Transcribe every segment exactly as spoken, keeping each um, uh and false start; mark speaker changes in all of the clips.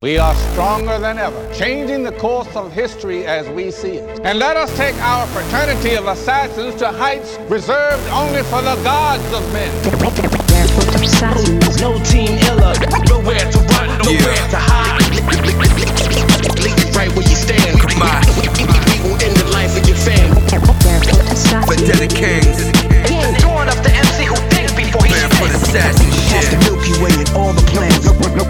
Speaker 1: We are stronger than ever, changing the course of history as we see it. And let us take our fraternity of assassins to heights reserved only for the gods of men.
Speaker 2: No team iller, nowhere to run, nowhere yeah. to hide. Leave it right where you stand. Come on. We will end the life of your fam.
Speaker 3: Vendetta Kings.
Speaker 2: Drawing up the M C who thinks before he
Speaker 3: speaks. Barefoot assassin shit.
Speaker 4: The Milky Way and all the plans.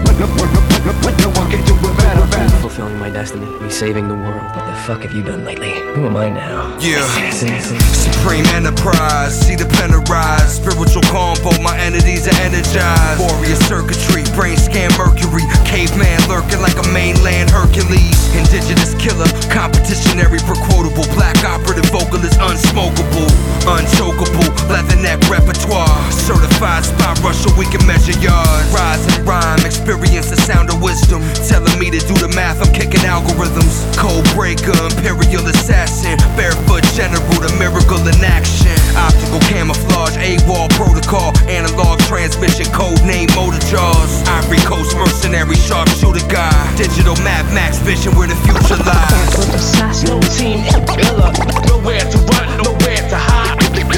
Speaker 4: No one can do it better.
Speaker 5: Fulfilling my destiny, me saving the world. What the fuck have you done lately? Who am I now?
Speaker 3: Yeah. Supreme enterprise, see the pen arise. Spiritual combo, my entities are energized. Warrior circuitry, brain scan mercury. Caveman lurking like a mainland Hercules. Indigenous killer, competitionary per quotable. Black operative vocalist, unsmokable, unchokeable. Leather neck repertoire, certified spot rusher, we can measure yards. Rise and rhyme, experience the sound of wisdom. Telling me to do the math, I'm kicking algorithms. Code breaker, imperial assassin. Barefoot general, the miracle in action. Optical camouflage, AWOL protocol. Analog transmission, code name motor jaws. Ivory Coast mercenary, sharpshooter guy. Digital Mad Max vision where the future lies.
Speaker 2: No team iller, nowhere to run, nowhere to hide.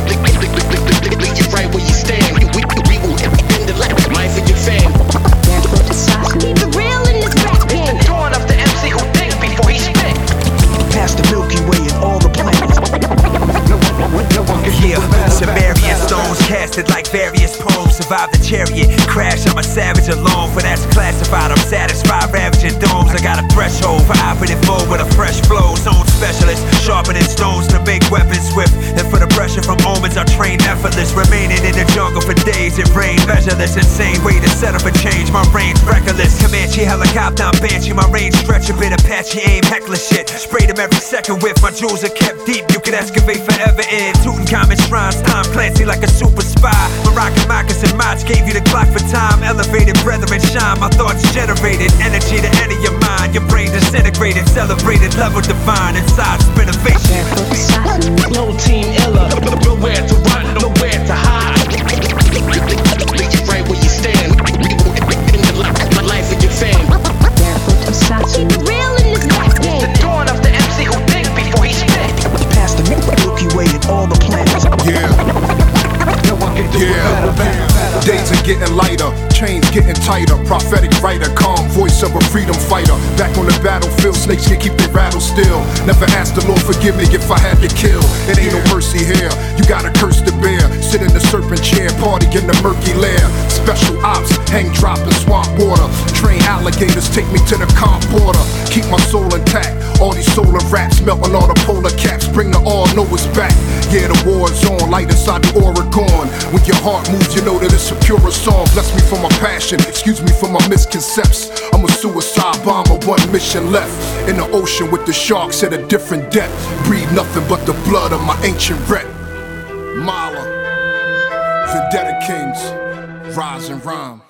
Speaker 2: Leave you right where you stand. We, we will end the life of your fam.
Speaker 6: Keep it real in this rap game.
Speaker 2: Drawing up the M C who thinks before he spit.
Speaker 4: Past the Milky Way and all the planets.
Speaker 3: Yeah, Sumerian stones casted like various poems. Survive the chariot crash, I'm a savage alone. For that's classified, I'm satisfied. Ravaging domes, I got a threshold for operative mode with a fresh flow. Zone specialist, sharpening stones to make weapons swift. And for the pressure from omens, I train effortless. Remaining in the jungle for days, it rained measureless. Insane way to set up a change, my range reckless. Comanche helicopter, I'm Banshee, my range stretch a bit. Apache aim, heckler shit. Sprayed them every second with my jewels are kept deep. You can excavate forever in Tutankhamun shrines. Tom Clancy like a super spy. Moroccan moccasin mods gave you the clock for time. Elevated brethren shine, my thoughts generated. Energy to enter your mind, your brain disintegrated. Celebrated level divine, inside spinovation.
Speaker 2: No team iller, nowhere to run, nowhere to hide. Leave you right where you stand. We will end the life of your fam.
Speaker 6: Keep it real in this rap game.
Speaker 2: Drawing up the M C who thinks before he spit.
Speaker 4: Past the Milky Way and all the planets.
Speaker 7: Yeah. Yeah. Days are getting lighter, chains getting tighter. Prophetic writer, calm voice of a freedom fighter. Back on the battlefield, snakes can keep their rattle still. Never ask the Lord forgive me if I had to kill. It ain't no mercy here, you gotta curse the bear. Sit in the serpent chair, party in the murky lair. Special ops, hang drop in swamp water. Train alligators, take me to the calm border. Keep my soul intact, all these solar raps melting all the polar caps. Bring the all knowers back. Yeah, the war's on, light inside the Oregon. When your heart moves, you know that it's a purer song. Bless me for my passion, excuse me for my misconcepts. I'm a suicide bomber, one mission left. In the ocean with the sharks at a different depth. Breathe nothing but the blood of my ancient rep. Mala, Vendetta Kings, rise and rhyme.